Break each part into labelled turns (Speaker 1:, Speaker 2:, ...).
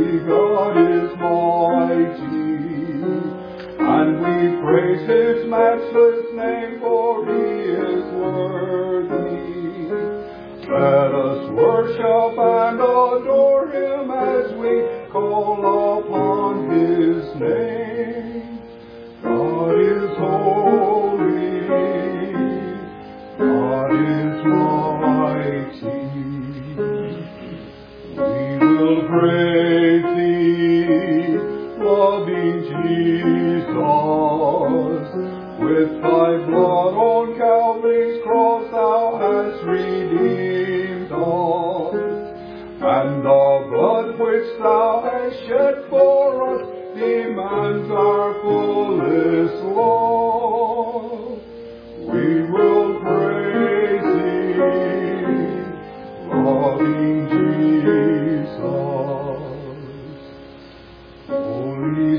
Speaker 1: God is mighty, and we praise His matchless name, for He is worthy. Let us worship and adore Him as we call upon His name. God is holy, God is mighty. We will praise Thee, loving Jesus. With Thy blood on Calvary's cross Thou hast redeemed us, and the blood which Thou hast shed for us demands our fullest love. We will praise Thee, loving Jesus. Holy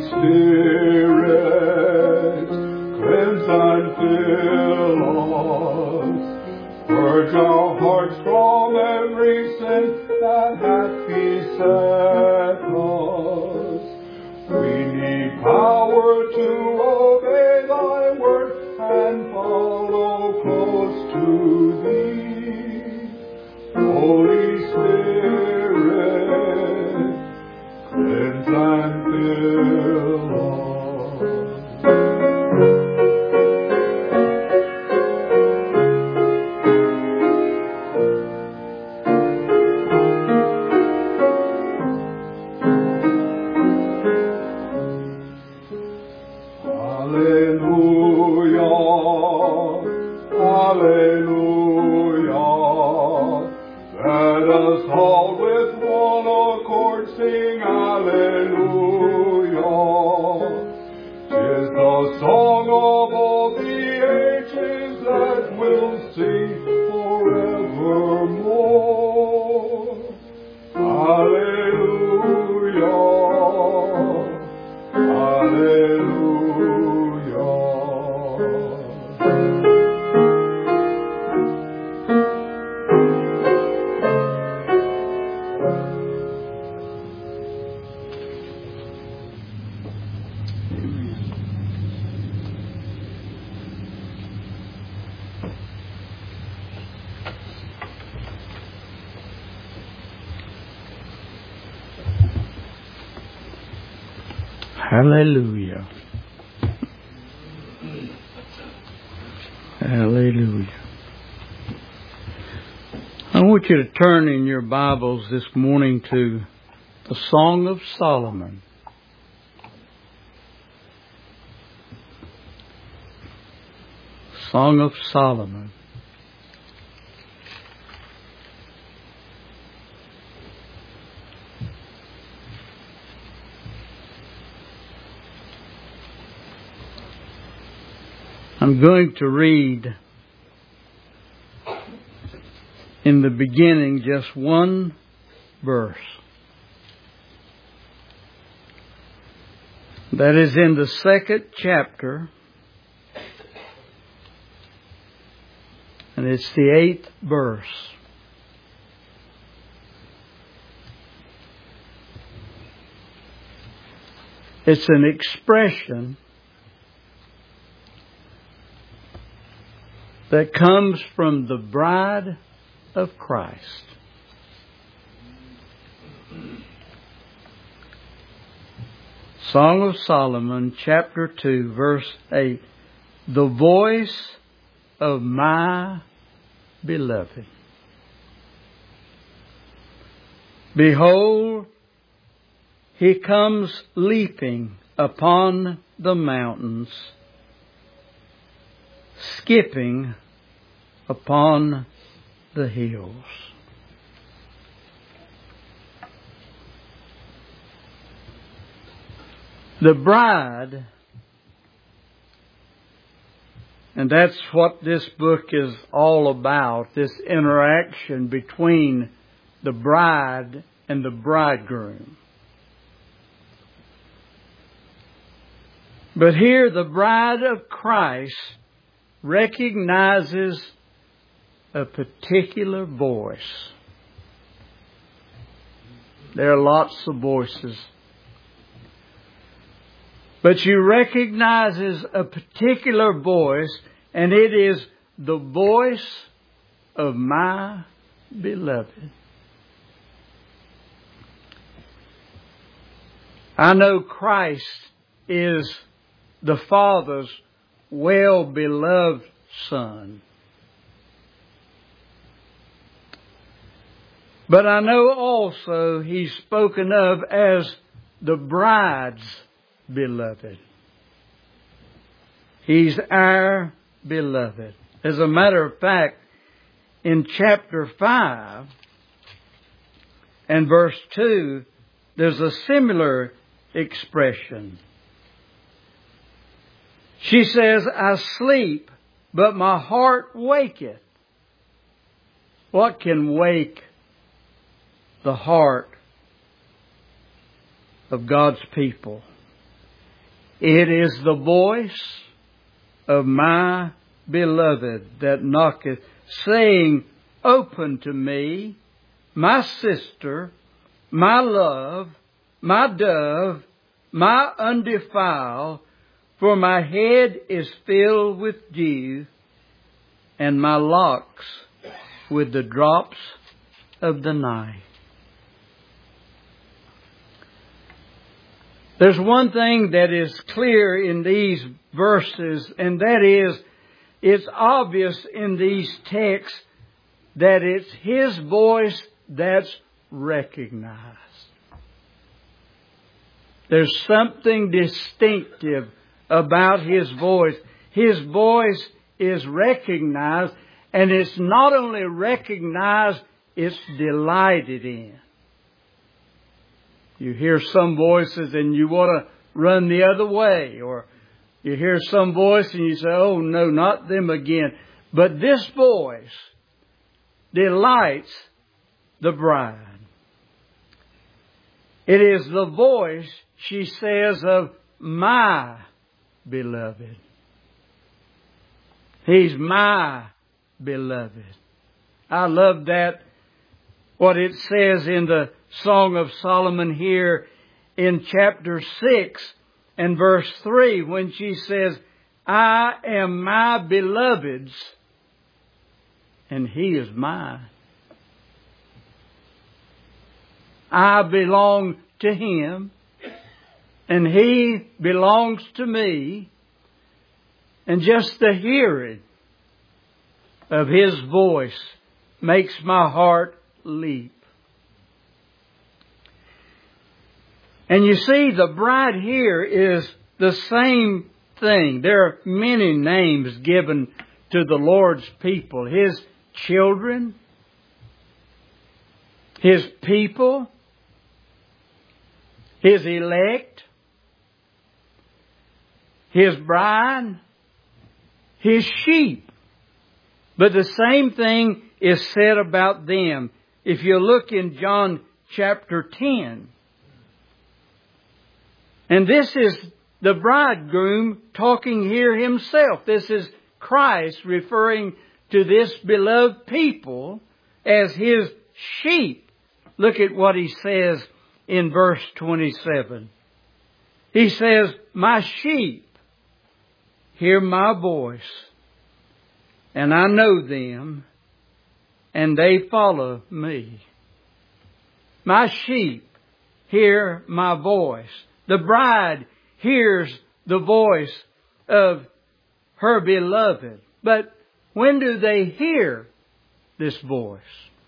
Speaker 1: Spirit, cleanse and fill us, purge our hearts from every sin that hath beset us. We need power to obey Thy word and follow close to Thee. Holy Spirit, cleanse and fill us.
Speaker 2: Hallelujah. Hallelujah. I want you to turn in your Bibles this morning to the Song of Solomon. Song of Solomon. I'm going to read in the beginning just one verse. That is in the 2nd chapter, and it's the 8th verse. It's an expression that comes from the bride of Christ. Song of Solomon, chapter 2, verse 8. The voice of my beloved. Behold, he comes leaping upon the mountains, skipping upon the hills. The bride, and that's what this book is all about, this interaction between the bride and the bridegroom. But here the bride of Christ recognizes a particular voice. There are lots of voices. But you recognize a particular voice, and it is the voice of my beloved. I know Christ is the Father's well-beloved Son. But I know also He's spoken of as the bride's beloved. He's our beloved. As a matter of fact, in chapter 5 and verse 2, there's a similar expression. She says, I sleep, but my heart waketh. What can wake the heart of God's people? It is the voice of my beloved that knocketh, saying, Open to me, my sister, my love, my dove, my undefiled, for my head is filled with dew, and my locks with the drops of the night. There's one thing that is clear in these verses, and that is, it's obvious in these texts that it's His voice that's recognized. There's something distinctive about His voice. His voice is recognized, and it's not only recognized, it's delighted in. You hear some voices and you want to run the other way, or you hear some voice and you say, oh no, not them again. But this voice delights the bride. It is the voice, she says, of my beloved. He's my beloved. I love that, what it says in the Song of Solomon here in chapter 6 and verse 3, when she says, I am my beloved's, and he is mine. I belong to him, and he belongs to me. And just the hearing of his voice makes my heart leap. And you see, the bride here is the same thing. There are many names given to the Lord's people. His children, His people, His elect, His bride, His sheep. But the same thing is said about them. If you look in John chapter 10, and this is the bridegroom talking here himself. This is Christ referring to this beloved people as His sheep. Look at what He says in verse 27. He says, my sheep hear my voice, and I know them, and they follow me. My sheep hear my voice. The bride hears the voice of her beloved. But when do they hear this voice?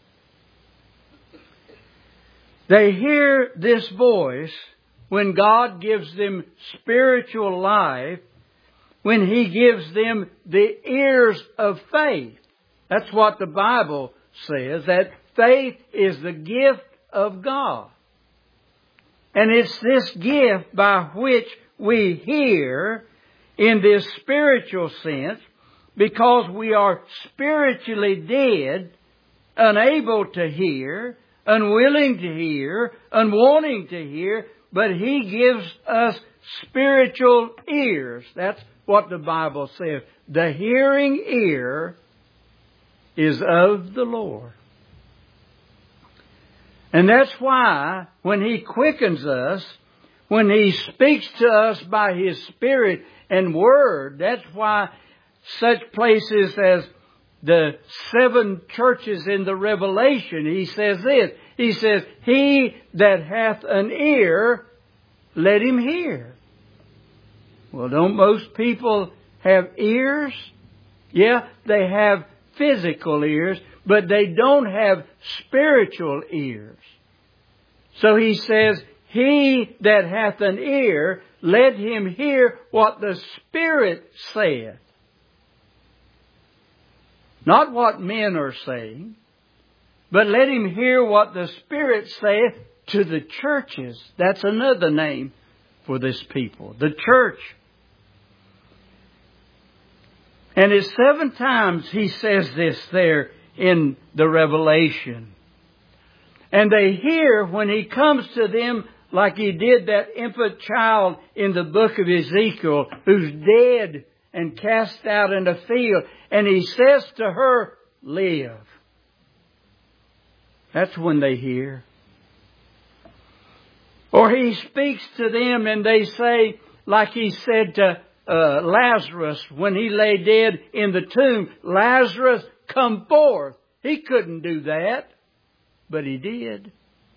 Speaker 2: They hear this voice when God gives them spiritual life, when He gives them the ears of faith. That's what the Bible says, that faith is the gift of God. And it's this gift by which we hear in this spiritual sense, because we are spiritually dead, unable to hear, unwilling to hear, unwanting to hear, but He gives us spiritual ears. That's what the Bible says. The hearing ear is of the Lord. And that's why when He quickens us, when He speaks to us by His Spirit and Word, that's why such places as the 7 churches in the Revelation, He says this. He says, "He that hath an ear, let him hear." Well, don't most people have ears? Yeah, they have physical ears, but they don't have spiritual ears. So He says, "He that hath an ear, let him hear what the Spirit saith." Not what men are saying, but let him hear what the Spirit saith to the churches. That's another name for this people, the church. And it's 7 times He says this there in the Revelation. And they hear when He comes to them like He did that infant child in the book of Ezekiel who's dead and cast out in a field. And He says to her, "Live." That's when they hear. Or He speaks to them and they say, like He said to Lazarus when he lay dead in the tomb, "Lazarus, come forth." He couldn't do that, but He did.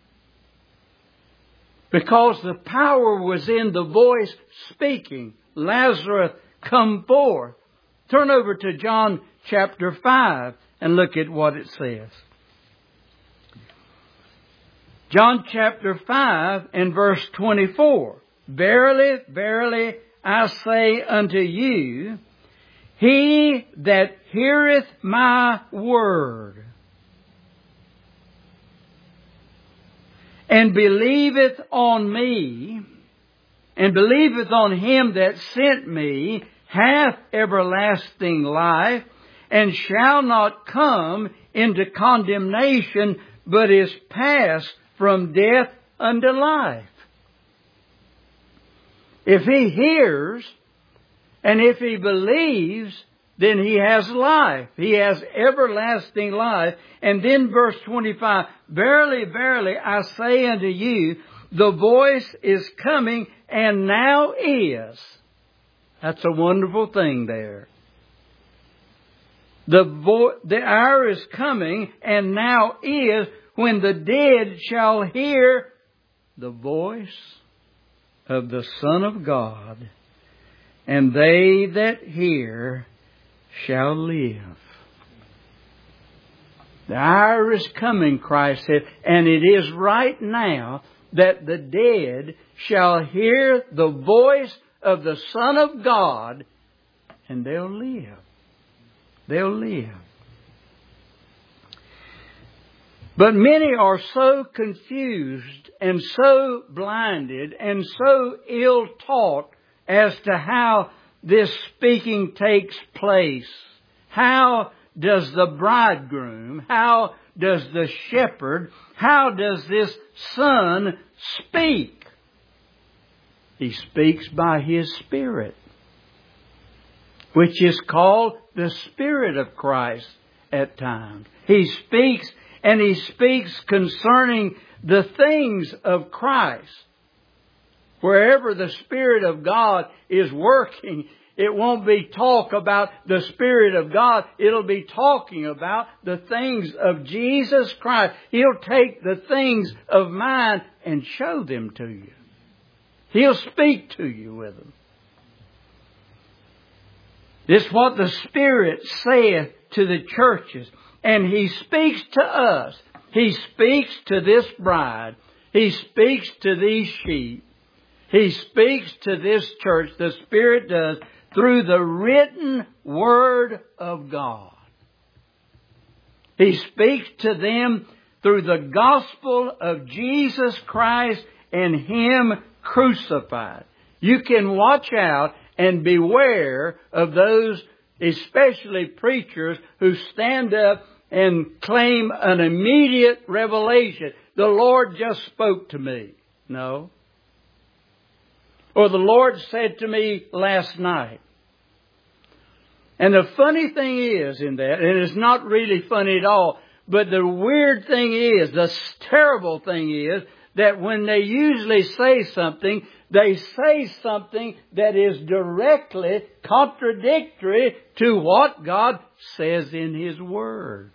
Speaker 2: Because the power was in the voice speaking, "Lazarus, come forth." Turn over to John chapter 5 and look at what it says. John chapter 5 and verse 24. "Verily, verily, I say unto you, he that heareth my word and believeth on me, and believeth on Him that sent me, hath everlasting life, and shall not come into condemnation, but is passed from death unto life." If he hears, and if he believes, then he has life. He has everlasting life. And then verse 25, "Verily, verily, I say unto you, the voice is coming, and now is." That's a wonderful thing there. The hour is coming, and now is, when the dead shall hear the voice of the Son of God, and they that hear shall live. The hour is coming, Christ said, and it is right now, that the dead shall hear the voice of the Son of God, and they'll live. They'll live. But many are so confused and so blinded and so ill taught as to how this speaking takes place. How does the bridegroom, how does the shepherd, how does this Son speak? He speaks by His Spirit, which is called the Spirit of Christ at times. He speaks, and He speaks concerning the things of Christ. Wherever the Spirit of God is working, it won't be talk about the Spirit of God. It'll be talking about the things of Jesus Christ. He'll take the things of mine and show them to you. He'll speak to you with them. This is what the Spirit saith to the churches. And He speaks to us. He speaks to this bride. He speaks to these sheep. He speaks to this church. The Spirit does through the written Word of God. He speaks to them through the gospel of Jesus Christ and Him crucified. You can watch out and beware of those, especially preachers, who stand up and claim an immediate revelation. The Lord just spoke to me. No. Or the Lord said to me last night. And the funny thing is in that, and it's not really funny at all, But the weird thing is, the terrible thing is, that when they usually say something, they say something that is directly contradictory to what God says in His Word.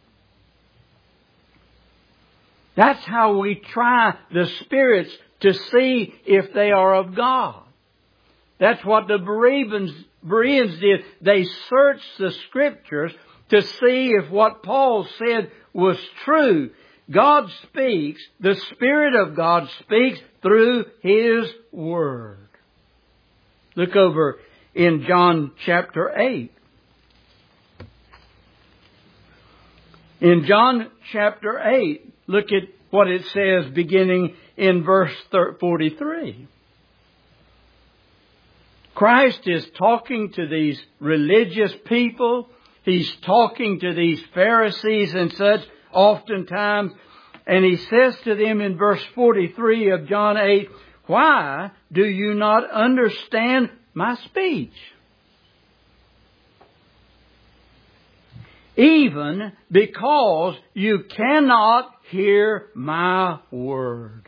Speaker 2: That's how we try the spirits to see if they are of God. That's what the Bereans did. They searched the Scriptures to see if what Paul said was true. God speaks, the Spirit of God speaks through His Word. Look over in John chapter 8. In John chapter 8, look at what it says beginning in verse 43. Christ is talking to these religious people. He's talking to these Pharisees and such oftentimes. And He says to them in verse 43 of John 8, "Why do you not understand my speech? Even because you cannot hear my word."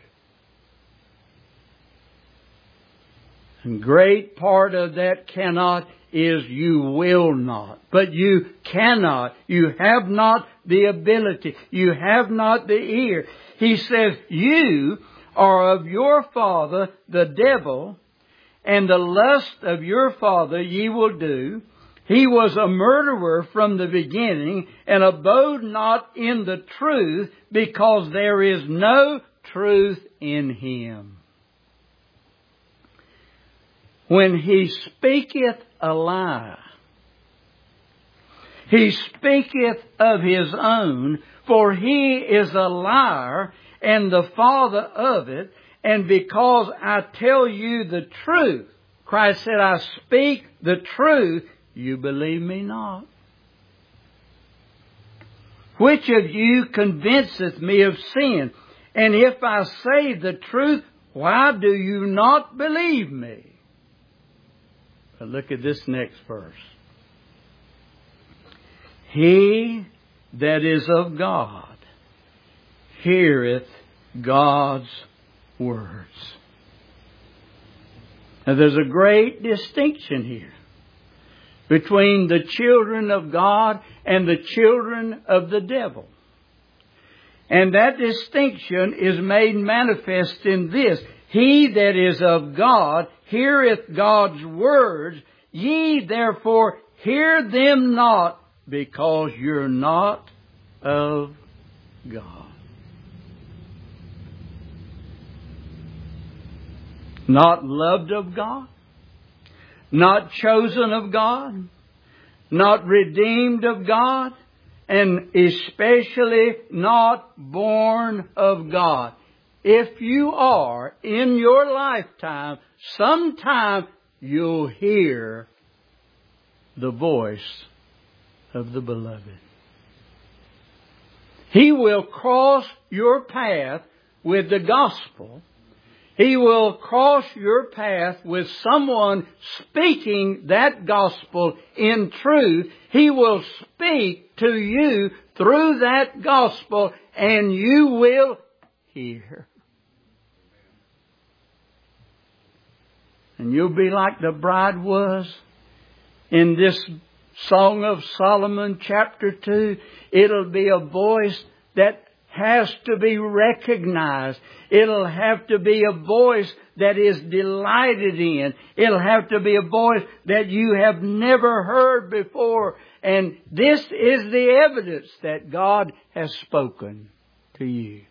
Speaker 2: And great part of that cannot is you will not. But you cannot. You have not the ability. You have not the ear. He says, "You are of your father, the devil, and the lust of your father ye will do. He was a murderer from the beginning, and abode not in the truth, because there is no truth in him. When he speaketh a lie, he speaketh of his own, for he is a liar and the father of it. And because I tell you the truth," Christ said, "I speak the truth, you believe me not. Which of you convinceth me of sin? And if I say the truth, why do you not believe me?" But look at this next verse. "He that is of God heareth God's words." Now there's a great distinction here between the children of God and the children of the devil. And that distinction is made manifest in this: "He that is of God heareth God's words. Ye therefore hear them not, because you're not of God." Not loved of God, not chosen of God, not redeemed of God, and especially not born of God. If you are, in your lifetime, sometime you'll hear the voice of the beloved. He will cross your path with the gospel. He will cross your path with someone speaking that gospel in truth. He will speak to you through that gospel, and you will hear. And you'll be like the bride was in this Song of Solomon chapter 2. It'll be a voice that has to be recognized. It'll have to be a voice that is delighted in. It'll have to be a voice that you have never heard before. And this is the evidence that God has spoken to you.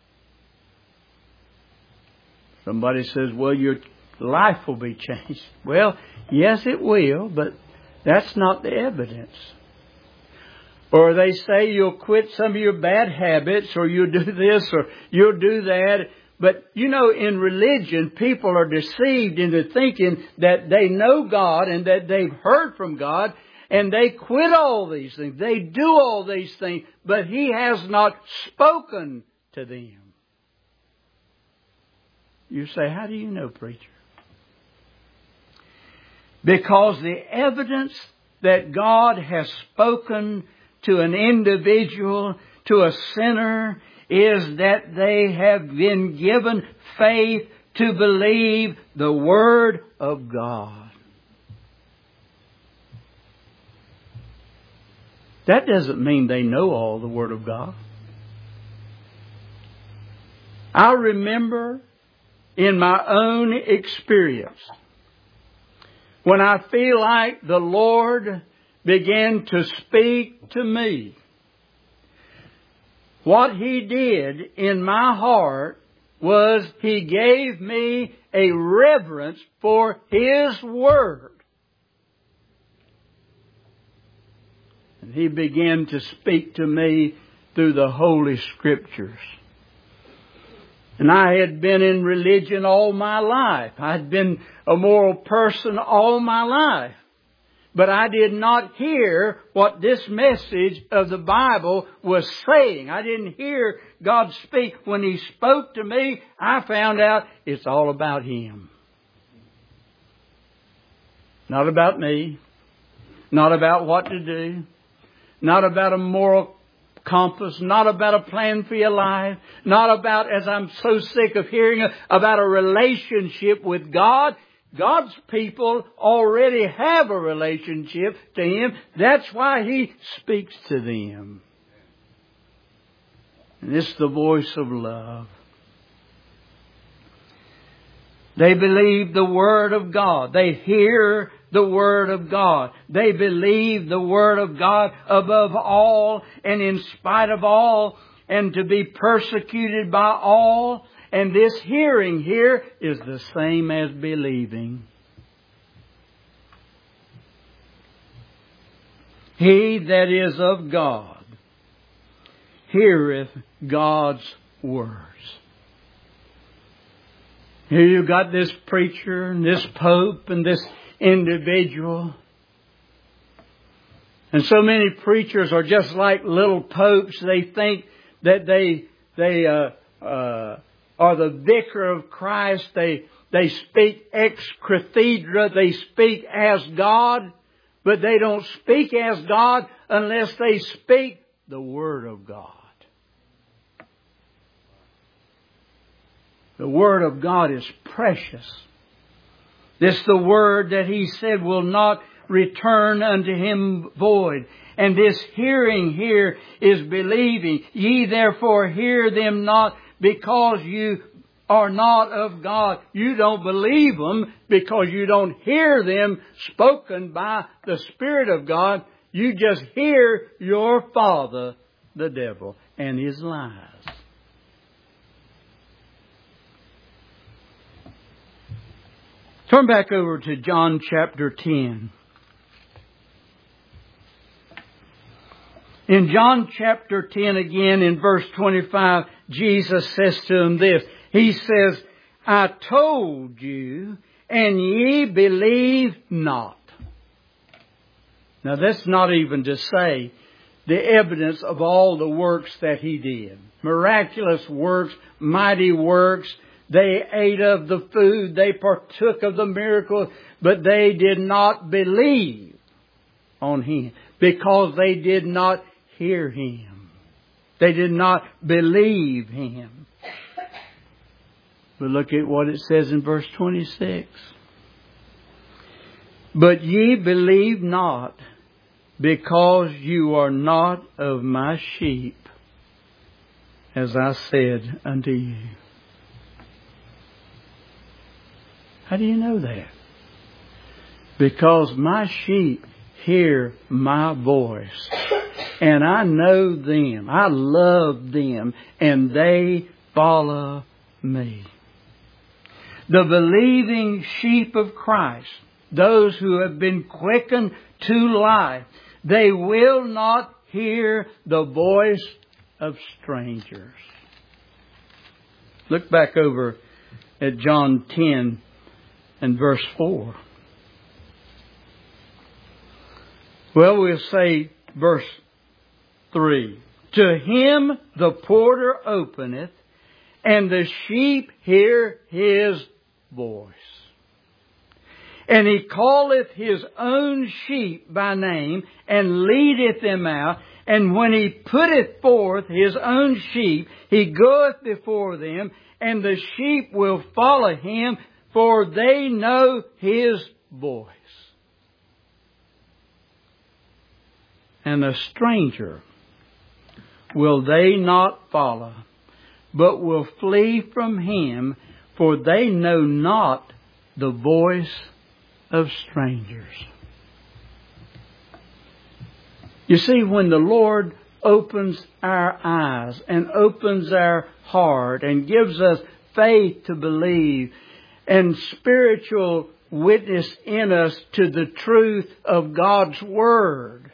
Speaker 2: Somebody says, "Well, your life will be changed." Well, yes, it will, but that's not the evidence. Or they say you'll quit some of your bad habits, or you'll do this, or you'll do that. But, you know, in religion, people are deceived into thinking that they know God and that they've heard from God, and they quit all these things. They do all these things, but He has not spoken to them. You say, "How do you know, preacher?" Because the evidence that God has spoken to an individual, to a sinner is that they have been given faith to believe the Word of God. That doesn't mean they know all the Word of God. I remember in my own experience, when I feel like the Lord began to speak to me, what He did in my heart was He gave me a reverence for His Word. And He began to speak to me through the Holy Scriptures. And I had been in religion all my life. I'd been a moral person all my life. But I did not hear what this message of the Bible was saying. I didn't hear God speak. When He spoke to me, I found out it's all about Him. Not about me. Not about what to do. Not about a moral compass. Not about a plan for your life. Not about, as I'm so sick of hearing, about a relationship with God. God's people already have a relationship to Him. That's why He speaks to them. And it's the voice of love. They believe the Word of God. They hear the Word of God. They believe the Word of God above all and in spite of all, and to be persecuted by all. And this hearing here is the same as believing. He that is of God heareth God's words. Here you got this preacher and this pope and this individual. And so many preachers are just like little popes. They think that they are the vicar of Christ. They speak ex cathedra. They speak as God. But they don't speak as God unless they speak the Word of God. The Word of God is precious. This the Word that He said will not return unto Him void. And this hearing here is believing. Ye therefore hear them not, because you are not of God. You don't believe them because you don't hear them spoken by the Spirit of God. You just hear your father, the devil, and his lies. Turn back over to John chapter 10. In John chapter 10 again, in verse 25, Jesus says to them this. He says, I told you, and ye believe not. Now that's not even to say the evidence of all the works that He did. Miraculous works, mighty works. They ate of the food. They partook of the miracle. But they did not believe on Him because they did not hear Him. They did not believe Him. But look at what it says in verse 26. But ye believe not, because you are not of my sheep, as I said unto you. How do you know that? Because my sheep hear my voice. And I know them. I love them. And they follow me. The believing sheep of Christ, those who have been quickened to life, they will not hear the voice of strangers. Look back over at John 10 and verse 4. Well, we'll say verse 3. To him the porter openeth, and the sheep hear his voice. And he calleth his own sheep by name, and leadeth them out, And when He putteth forth His own sheep, He goeth before them, and the sheep will follow Him, for they know His voice. And a stranger will they not follow, but will flee from him, for they know not the voice of strangers. You see, when the Lord opens our eyes and opens our heart and gives us faith to believe and spiritual witness in us to the truth of God's Word,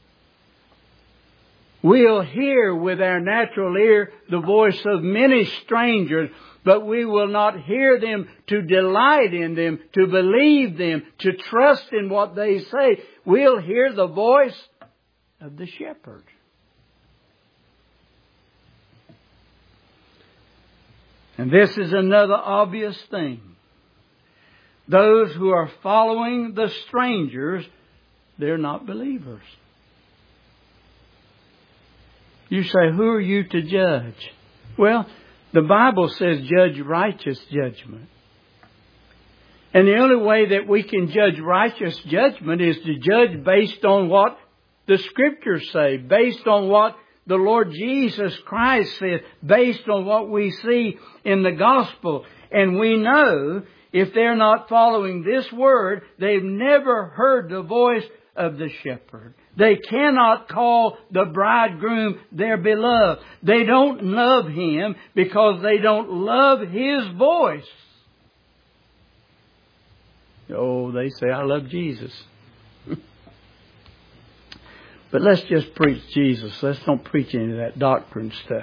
Speaker 2: we'll hear with our natural ear the voice of many strangers, but we will not hear them to delight in them, to believe them, to trust in what they say. We'll hear the voice of the shepherd. And this is another obvious thing. Those who are following the strangers, they're not believers. You say, who are you to judge? Well, the Bible says judge righteous judgment. And the only way that we can judge righteous judgment is to judge based on what the Scriptures say, based on what the Lord Jesus Christ said, based on what we see in the Gospel. And we know if they're not following this Word, they've never heard the voice of the shepherd. They cannot call the bridegroom their beloved. They don't love Him because they don't love His voice. Oh, they say, I love Jesus. But let's just preach Jesus. Let's don't preach any of that doctrine stuff.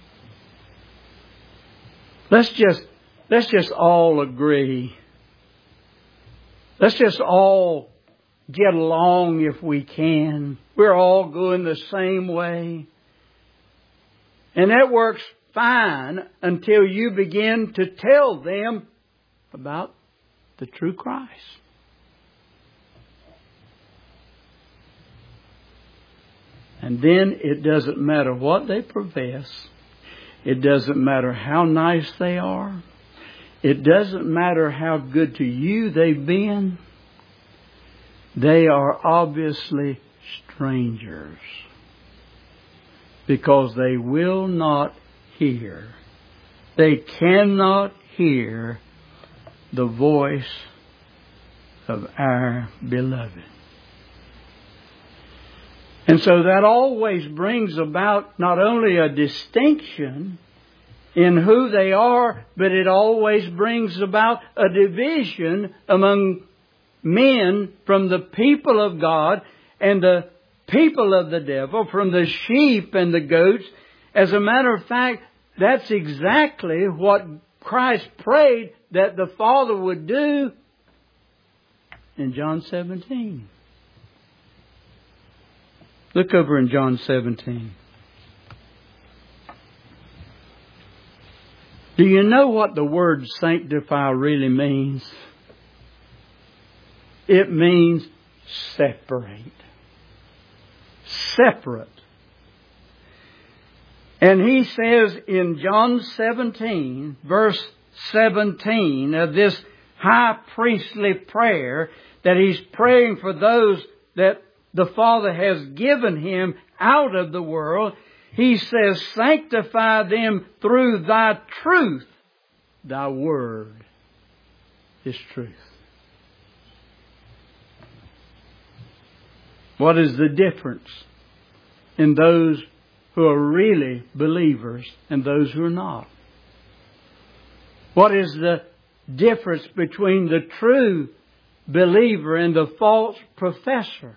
Speaker 2: Let's just all agree. Let's just all get along if we can. We're all going the same way. And that works fine until you begin to tell them about the true Christ. And then it doesn't matter what they profess. It doesn't matter how nice they are. It doesn't matter how good to you they've been. They are obviously strangers. Because they will not hear. They cannot hear the voice of our beloved. And so that always brings about not only a distinction in who they are, but it always brings about a division among men from the people of God and the people of the devil, from the sheep and the goats. As a matter of fact, that's exactly what Christ prayed that the Father would do in John 17. Look over in John 17. Do you know what the word sanctify really means? It means separate. Separate. And he says in John 17, verse 17 of this high priestly prayer, that he's praying for those that the Father has given him out of the world. He says, sanctify them through thy truth. Thy word is truth. What is the difference in those who are really believers and those who are not? What is the difference between the true believer and the false professor?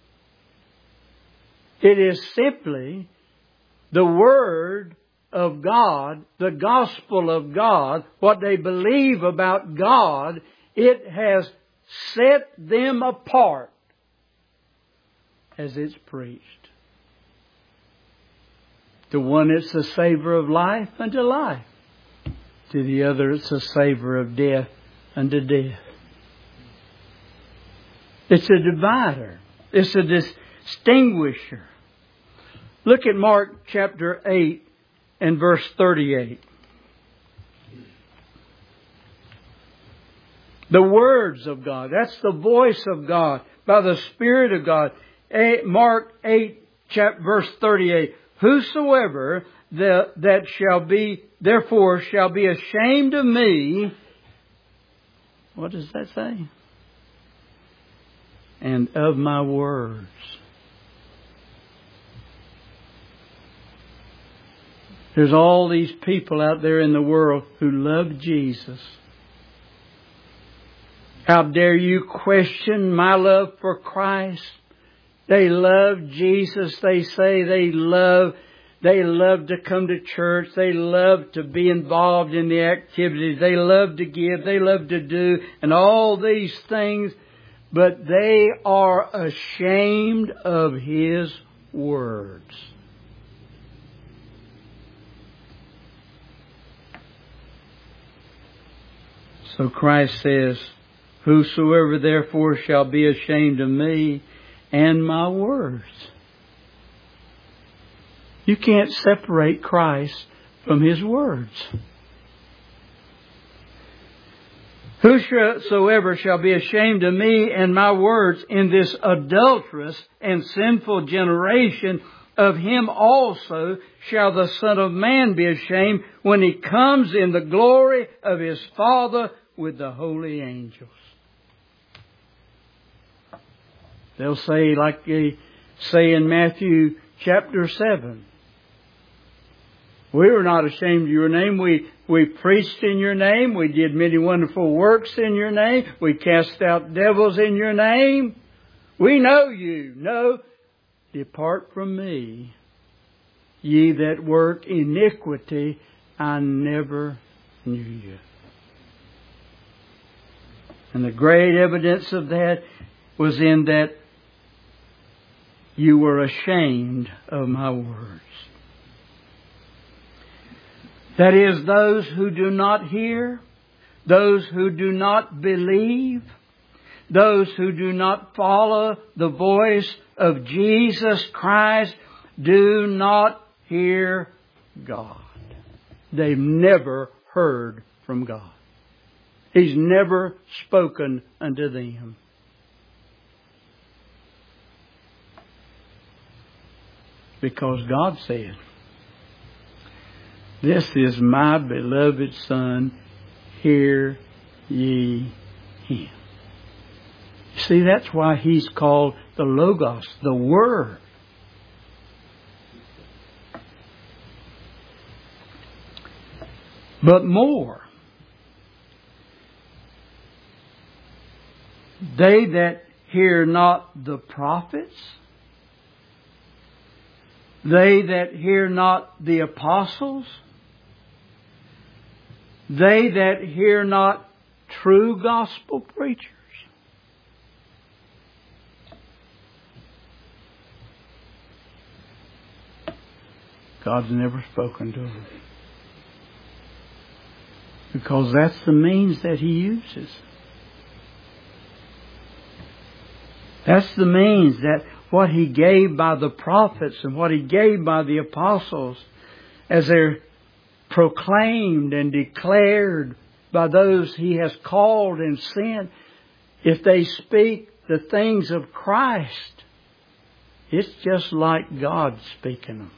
Speaker 2: It is simply the Word of God, the gospel of God, what they believe about God. It has set them apart as it's preached. To one it's a savor of life unto life. To the other it's a savor of death unto death. It's a divider. It's a distinguisher. Look at Mark chapter 8 and verse 38. The words of God. That's the voice of God by the Spirit of God. Mark 8 verse 38. Whosoever that shall be, therefore shall be ashamed of me. What does that say? And of my words. There's all these people out there in the world who love Jesus. How dare you question my love for Christ? They love Jesus. They say they love to come to church. They love to be involved in the activities. They love to give. They love to do and all these things. But they are ashamed of His words. So Christ says, whosoever therefore shall be ashamed of me and my words. You can't separate Christ from His words. Whosoever shall be ashamed of me and my words in this adulterous and sinful generation, of him also shall the Son of Man be ashamed when He comes in the glory of His Father with the holy angels. They'll say, like they say in Matthew chapter 7, we were not ashamed of your name. We preached in your name. We did many wonderful works in your name. We cast out devils in your name. We know you. No, depart from me, ye that work iniquity. I never knew you. And the great evidence of that was in that you were ashamed of my words. That is, those who do not hear, those who do not believe, those who do not follow the voice of Jesus Christ do not hear God. They've never heard from God. He's never spoken unto them. Because God said, this is my beloved Son, hear ye Him. See, that's why He's called the Logos, the Word. But more, they that hear not the prophets, they that hear not the apostles, they that hear not true gospel preachers. God's never spoken to them. Because that's the means that He uses. That's the means that what He gave by the prophets and what He gave by the apostles as they're proclaimed and declared by those He has called and sent. If they speak the things of Christ, it's just like God speaking them.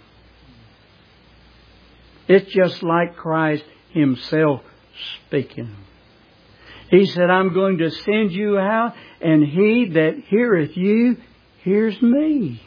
Speaker 2: It's just like Christ Himself speaking them. He said, I'm going to send you out, and he that heareth you hears me.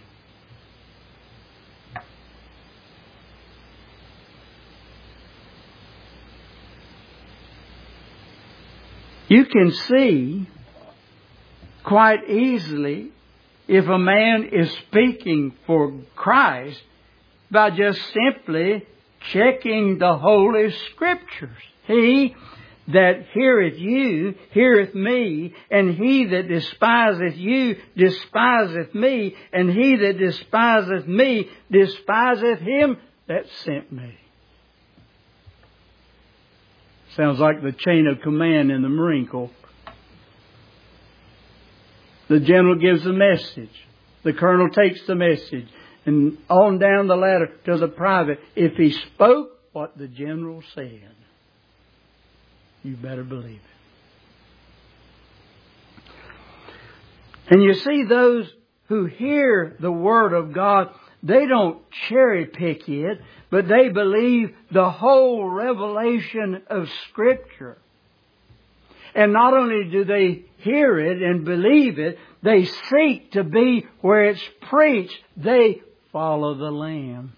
Speaker 2: You can see quite easily if a man is speaking for Christ by just simply checking the Holy Scriptures. He that heareth you heareth me, and he that despiseth you despiseth me, and he that despiseth me despiseth him that sent me. Sounds like the chain of command in the Marine Corps. The general gives the message. The colonel takes the message. and on down the ladder to the private. If he spoke what the general said, you better believe it. And you see, those who hear the Word of God, they don't cherry pick it, but they believe the whole revelation of Scripture. And not only do they hear it and believe it, they seek to be where it's preached. They follow the Lamb.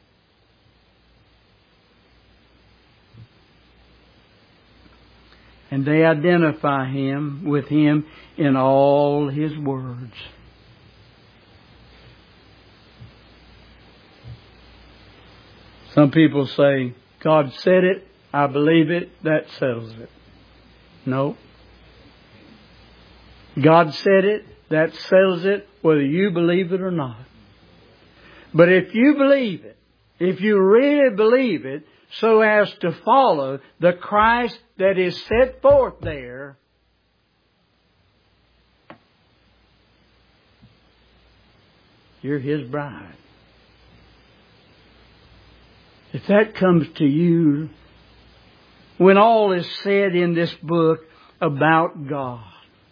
Speaker 2: And they identify with Him in all His words. Some people say, God said it, I believe it, that settles it. No. God said it, that settles it, whether you believe it or not. But if you believe it, if you really believe it, so as to follow the Christ that is set forth there, you're His bride. If that comes to you, when all is said in this book about God,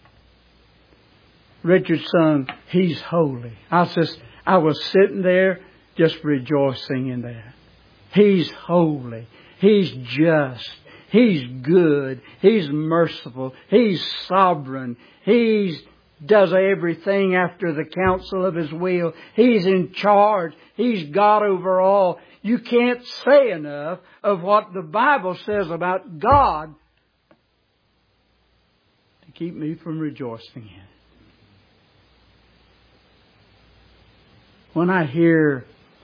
Speaker 2: Richard sung, He's holy. I was sitting there just rejoicing in that. He's holy. He's just. He's good. He's merciful. He's sovereign. He does everything after the counsel of His will. He's in charge. He's God over all. You can't say enough of what the Bible says about God to keep me from rejoicing in it. When I hear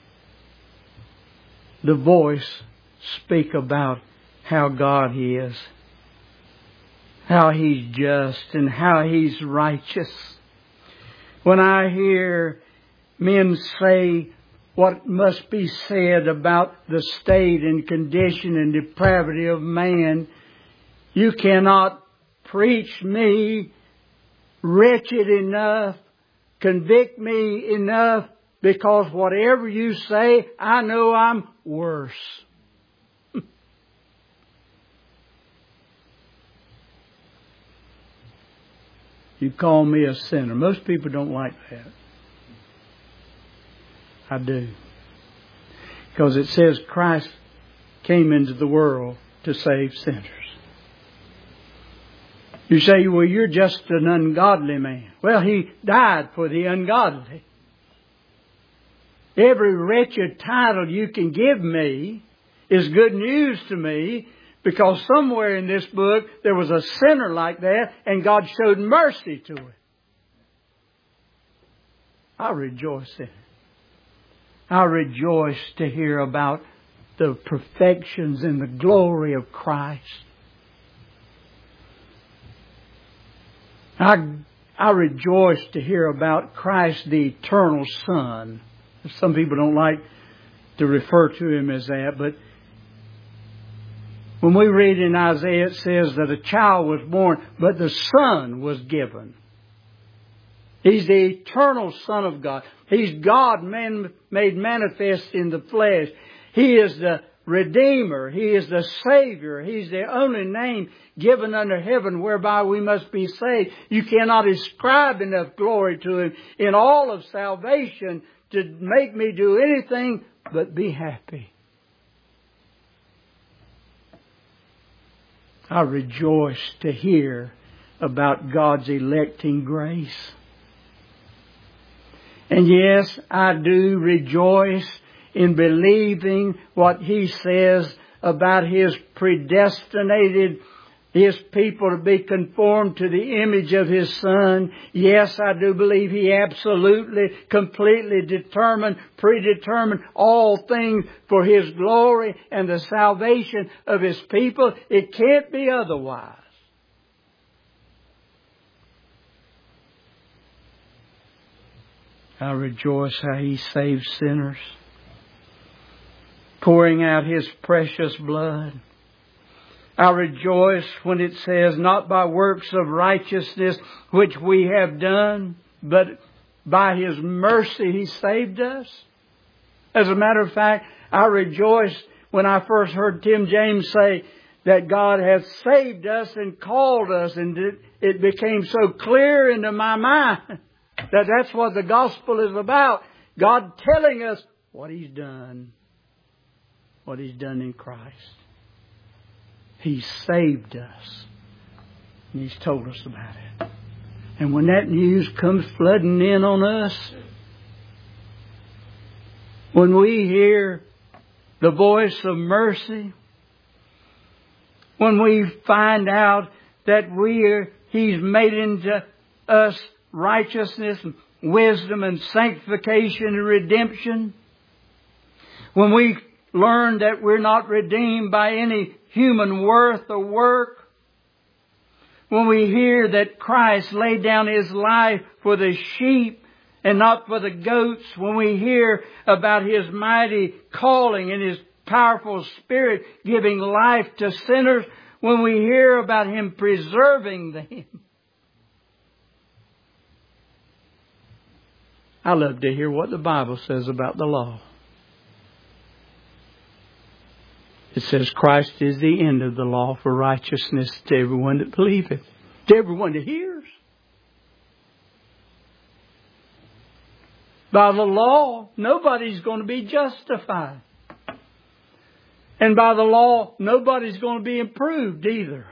Speaker 2: the voice speak about how God is, how He's just and how He's righteous, when I hear men say what must be said about the state and condition and depravity of man, you cannot preach me wretched enough, convict me enough, because whatever you say, I know I'm worse. You call me a sinner. Most people don't like that. I do. Because it says Christ came into the world to save sinners. You say, well, you're just an ungodly man. Well, He died for the ungodly. Every wretched title you can give me is good news to me, because somewhere in this book there was a sinner like that and God showed mercy to it. I rejoice in it. I rejoice to hear about the perfections and the glory of Christ. I rejoice to hear about Christ, the eternal Son. Some people don't like to refer to Him as that, but when we read in Isaiah, it says that a child was born, but the Son was given. He's the eternal Son of God. He's God made manifest in the flesh. He is the Redeemer. He is the Savior. He's the only name given under heaven whereby we must be saved. You cannot ascribe enough glory to Him in all of salvation to make me do anything but be happy. I rejoice to hear about God's electing grace. And yes, I do rejoice in believing what He says about His predestinated His people to be conformed to the image of His Son. Yes, I do believe He absolutely, completely predetermined all things for His glory and the salvation of His people. It can't be otherwise. I rejoice how He saves sinners, pouring out His precious blood. I rejoice when it says, not by works of righteousness which we have done, but by His mercy He saved us. As a matter of fact, I rejoiced when I first heard Tim James say that God has saved us and called us, and it became so clear into my mind that that's what the gospel is about. God telling us what He's done. What He's done in Christ. He's saved us. And He's told us about it. And when that news comes flooding in on us, when we hear the voice of mercy, when we find out that He's made into us righteousness and wisdom and sanctification and redemption, when we learn that we're not redeemed by any human worth or work, when we hear that Christ laid down His life for the sheep and not for the goats, when we hear about His mighty calling and His powerful Spirit giving life to sinners, when we hear about Him preserving them, I love to hear what the Bible says about the law. It says Christ is the end of the law for righteousness to everyone that believeth, to everyone that hears. By the law, nobody's going to be justified. And by the law, nobody's going to be improved either.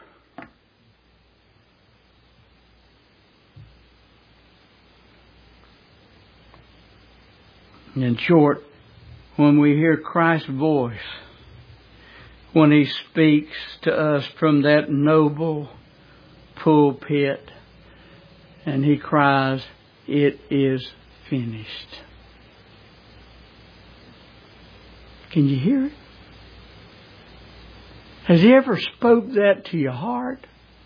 Speaker 2: In short, when we hear Christ's voice, when He speaks to us from that noble pulpit, and He cries, "It is finished." Can you hear it? Has He ever spoke that to your heart?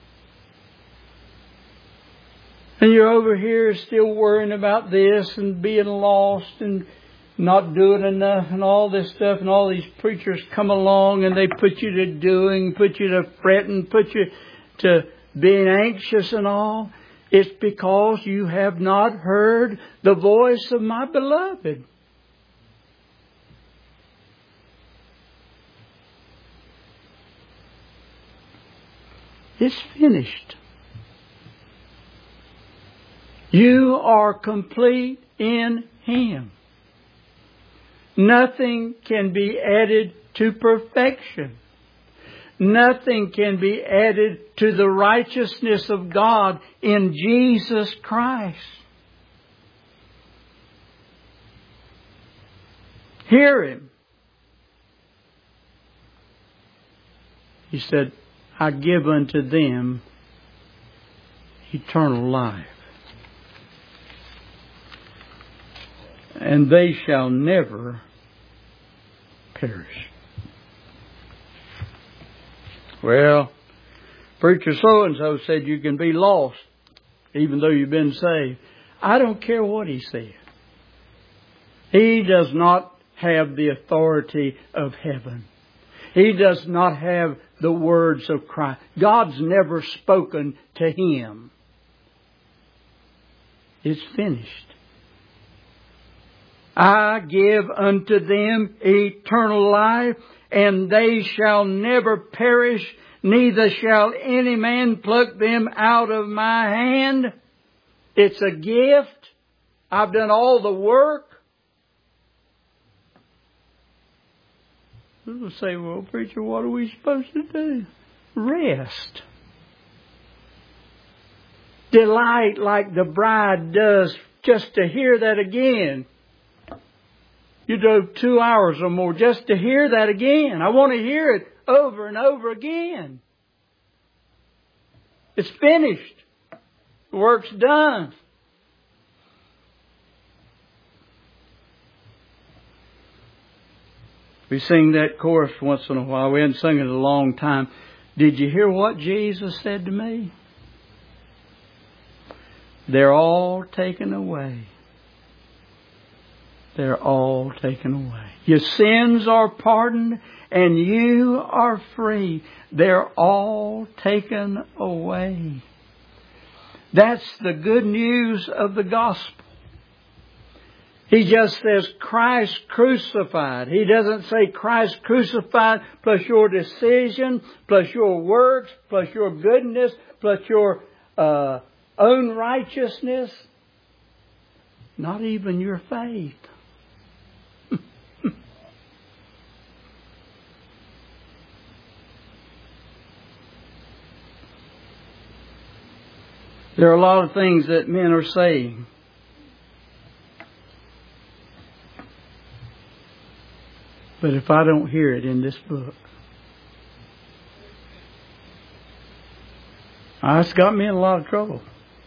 Speaker 2: And you're over here still worrying about this and being lost and not doing enough and all this stuff, and all these preachers come along and they put you to doing, put you to fretting, put you to being anxious and all. It's because you have not heard the voice of my beloved. It's finished. You are complete in Him. Nothing can be added to perfection. Nothing can be added to the righteousness of God in Jesus Christ. Hear Him. He said, "I give unto them eternal life, and they shall never perish." Well, preacher so-and-so said you can be lost even though you've been saved. I don't care what he said. He does not have the authority of heaven. He does not have the words of Christ. God's never spoken to him. It's finished. I give unto them eternal life, and they shall never perish, neither shall any man pluck them out of my hand. It's a gift. I've done all the work. People say, "Well, preacher, what are we supposed to do?" Rest. Delight like the bride does just to hear that again. You drove 2 hours or more just to hear that again. I want to hear it over and over again. It's finished. The work's done. We sing that chorus once in a while. We hadn't sung it in a long time. Did you hear what Jesus said to me? They're all taken away. They're all taken away. Your sins are pardoned and you are free. They're all taken away. That's the good news of the gospel. He just says Christ crucified. He doesn't say Christ crucified plus your decision, plus your works, plus your goodness, plus your own righteousness. Not even your faith. There are a lot of things that men are saying. But if I don't hear it in this book, it's got me in a lot of trouble.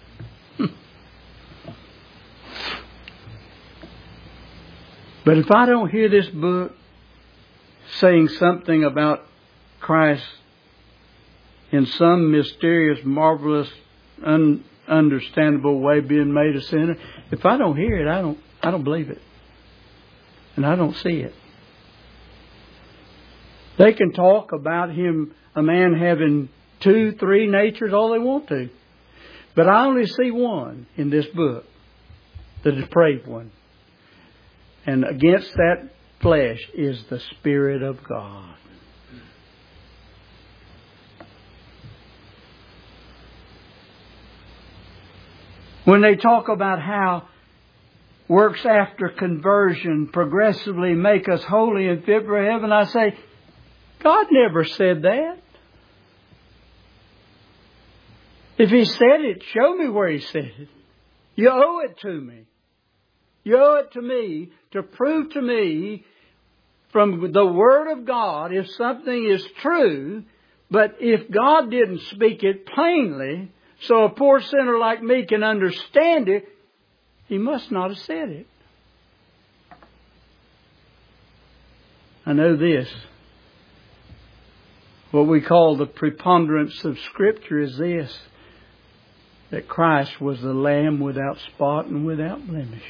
Speaker 2: But if I don't hear this book saying something about Christ in some mysterious, marvelous, ununderstandable way being made a sinner, if I don't hear it, I don't believe it. And I don't see it. They can talk about him, a man having 2, 3 natures, all they want to. But I only see one in this book, the depraved one. And against that flesh is the Spirit of God. When they talk about how works after conversion progressively make us holy and fit for heaven, I say, God never said that. If He said it, show me where He said it. You owe it to me. You owe it to me to prove to me from the Word of God if something is true. But if God didn't speak it plainly, so a poor sinner like me can understand it, He must not have said it. I know this. What we call the preponderance of Scripture is this, that Christ was the Lamb without spot and without blemish.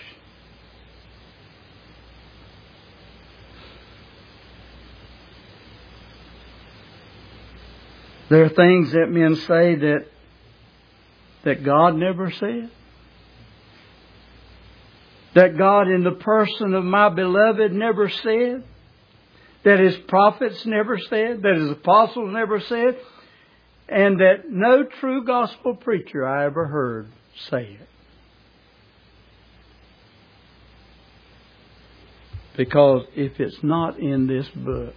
Speaker 2: There are things that men say that God never said. That God in the person of my beloved never said. That His prophets never said. That His apostles never said. And that no true gospel preacher I ever heard say it. Because if it's not in this book,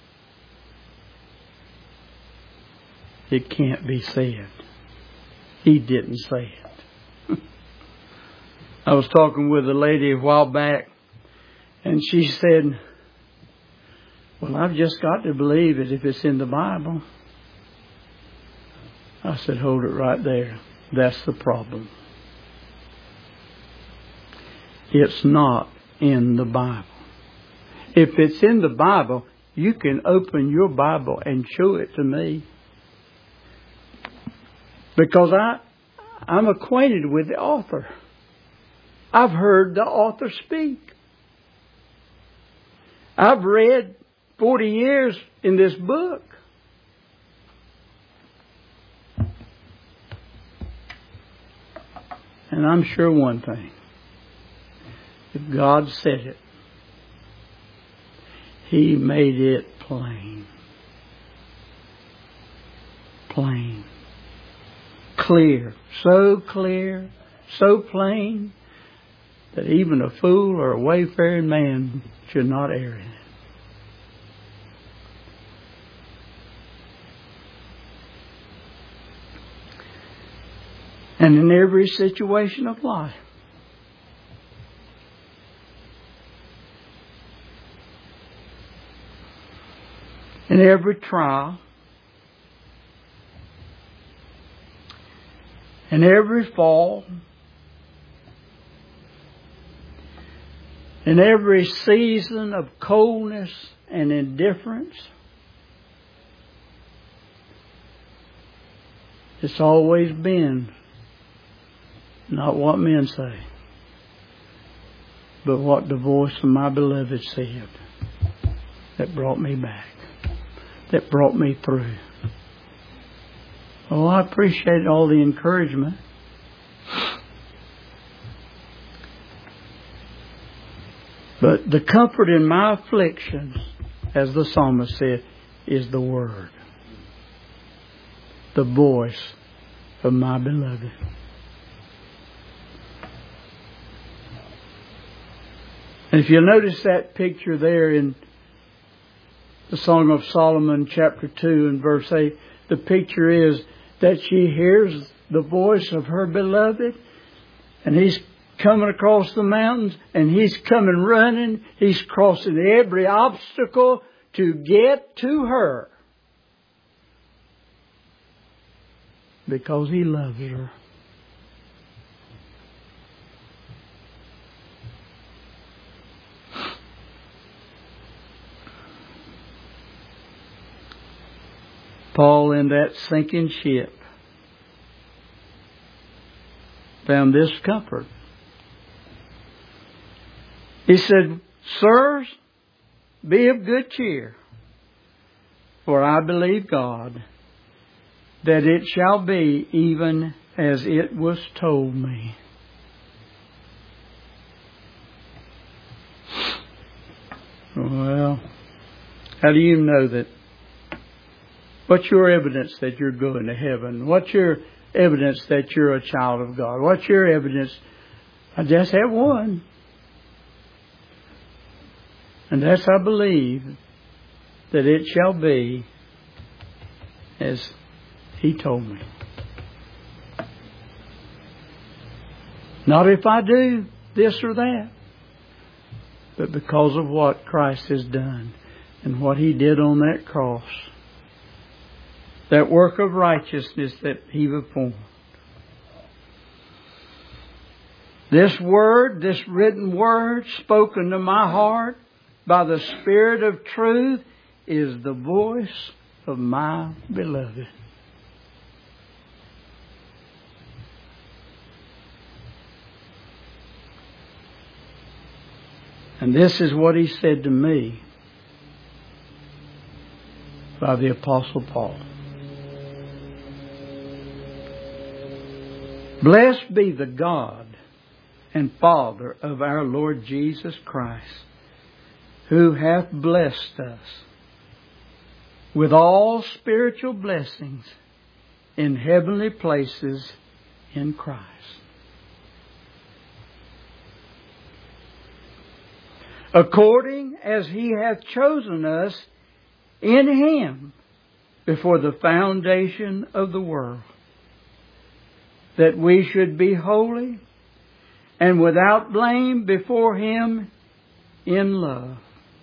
Speaker 2: it can't be said. He didn't say it. I was talking with a lady a while back, and she said, well, I've just got to believe it if it's in the Bible. I said, hold it right there. That's the problem. It's not in the Bible. If it's in the Bible, you can open your Bible and show it to me. Because I'm acquainted with the author. I've heard the author speak. I've read 40 years in this book. And I'm sure one thing. If God said it, He made it plain. Plain. Clear. So clear, so plain, that even a fool or a wayfaring man should not err in it. And in every situation of life, in every trial, in every fall, in every season of coldness and indifference, it's always been not what men say, but what the voice of my beloved said that brought me back, that brought me through. Oh, I appreciate all the encouragement. But the comfort in my afflictions, as the psalmist said, is the Word. The voice of my beloved. And if you notice that picture there in the Song of Solomon, chapter 2 and verse 8, the picture is that she hears the voice of her beloved, and he's coming across the mountains, and he's coming running. He's crossing every obstacle to get to her because he loves her. Paul, in that sinking ship, found this comfort. He said, "Sirs, be of good cheer, for I believe God, that it shall be even as it was told me." Well, how do you know that? What's your evidence that you're going to heaven? What's your evidence that you're a child of God? What's your evidence? I just have one. And that's, I believe, that it shall be as He told me. Not if I do this or that, but because of what Christ has done and what He did on that cross. That work of righteousness that He performed. This word, this written word spoken to my heart by the Spirit of truth is the voice of my beloved. And this is what he said to me by the Apostle Paul. Blessed be the God and Father of our Lord Jesus Christ, who hath blessed us with all spiritual blessings in heavenly places in Christ. According as He hath chosen us in Him before the foundation of the world, that we should be holy and without blame before Him in love.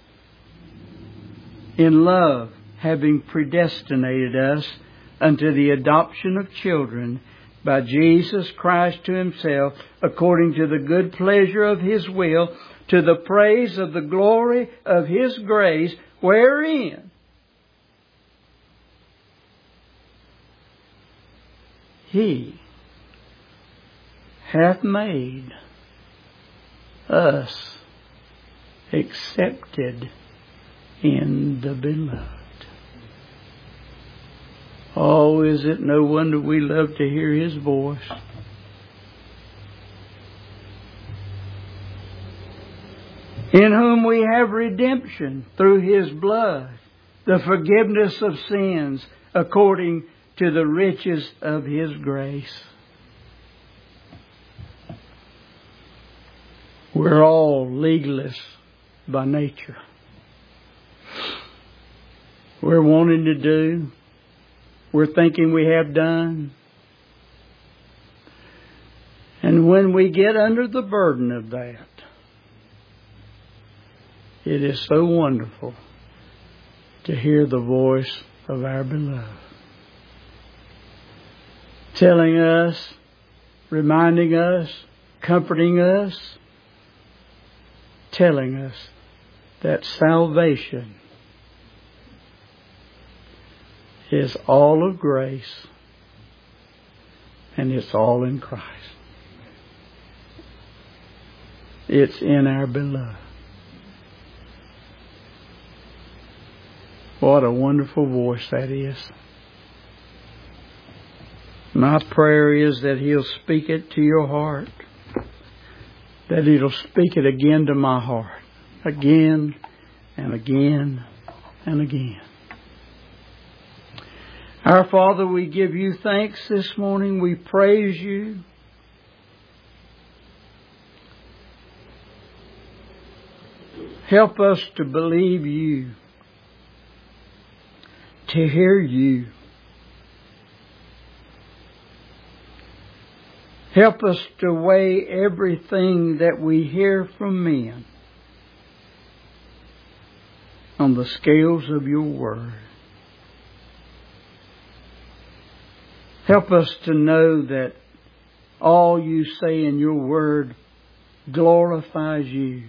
Speaker 2: In love, having predestinated us unto the adoption of children by Jesus Christ to Himself, according to the good pleasure of His will, to the praise of the glory of His grace, wherein He hath made us accepted in the Beloved. Oh, is it no wonder we love to hear His voice? In whom we have redemption through His blood, the forgiveness of sins according to the riches of His grace. We're all legalists by nature. We're wanting to do. We're thinking we have done. And when we get under the burden of that, it is so wonderful to hear the voice of our beloved, telling us, reminding us, comforting us, telling us that salvation is all of grace and it's all in Christ. It's in our beloved. What a wonderful voice that is. My prayer is that He'll speak it to your heart, that He'll speak it again to my heart, again and again and again. Our Father, we give you thanks this morning. We praise you. Help us to believe you, to hear you. Help us to weigh everything that we hear from men on the scales of your word. Help us to know that all you say in your word glorifies you,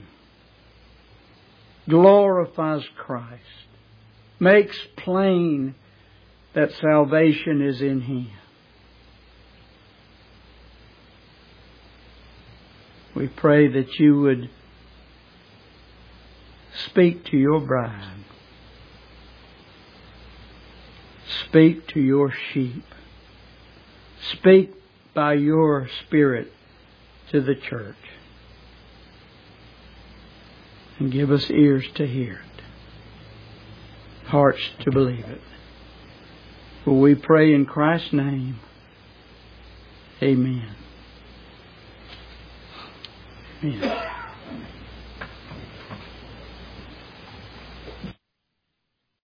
Speaker 2: glorifies Christ, makes plain that salvation is in Him. We pray that you would speak to your bride, speak to your sheep, speak by your Spirit to the church, and give us ears to hear it, hearts to believe it. For we pray in Christ's name. Amen. Amen.